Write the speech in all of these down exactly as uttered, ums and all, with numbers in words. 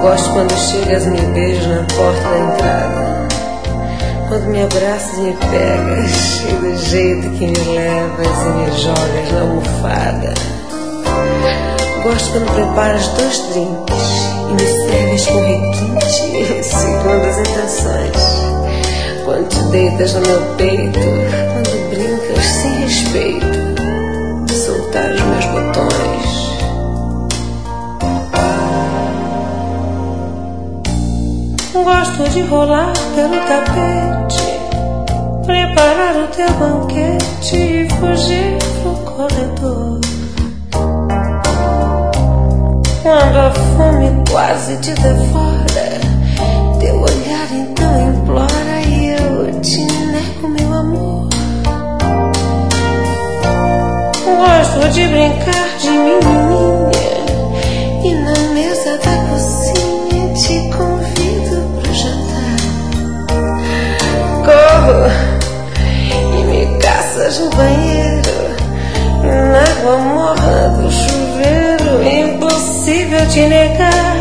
Gosto quando chegas e me beijas na porta da entrada, quando me abraças e me pegas, e do jeito que me levas e me jogas na almofada. Gosto quando preparas dois drinks e me serves com requinte, segundo as intenções. Quando te deitas no meu peito, quando brincas sem respeito, soltar os meus botões. Gosto de rolar pelo tapete, preparar o teu banquete e fugir pro corredor. Quando a fome quase te devora, teu olhar então implora e eu te nego meu amor. Gosto de brincar de menininha e na mesa da cozinha te convido pro jantar. Corro e me caças no banheiro, na água morna do chuveiro, impossível te negar.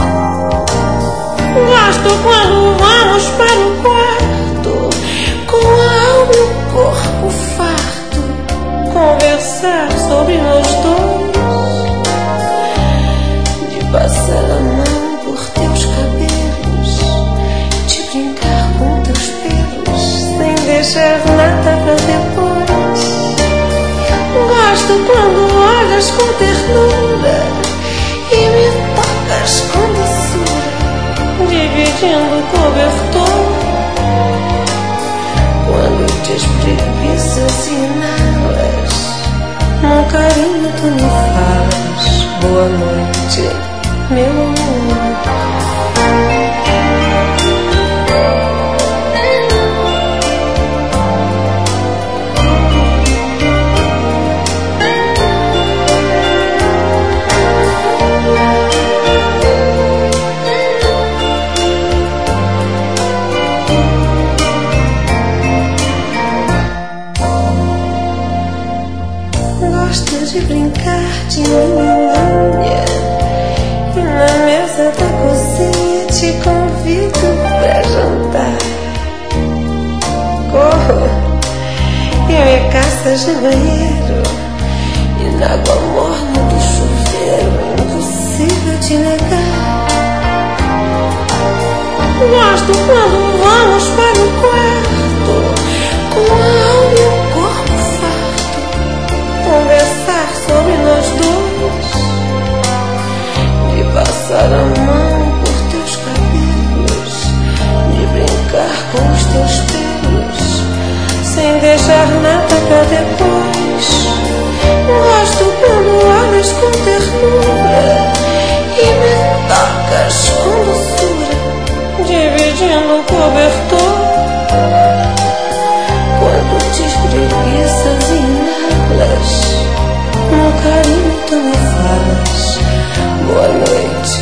Gosto quando vamos para o quarto, com a alma e o corpo farto, conversar sobre nós dois, de passar a mão por teus cabelos, de brincar com teus pelos, sem deixar nada pra depois. Gosto quando olhas com ternura e me tocas com doçura, dividindo o cobertor. Quando te espreguiças e inalas, num carinho tu me falas boa noite, meu amor. Gosto de brincar de menininha e na mesa da cozinha te convido pra jantar. Corro e me caças no banheiro e na água morna do chuveiro, impossível te negar. Gosto quando vamos para o quarto, com a alma e o corpo farto, conversar sobre nós dois, de passar a mão por teus cabelos, de brincar com os teus pelos, sem deixar nada pra depois. Gosto quando olhas com ternura e me tocas com doçura, dividindo o cobertor. Quando te espreguiças e inalas, no carinho tu me falas boa noite,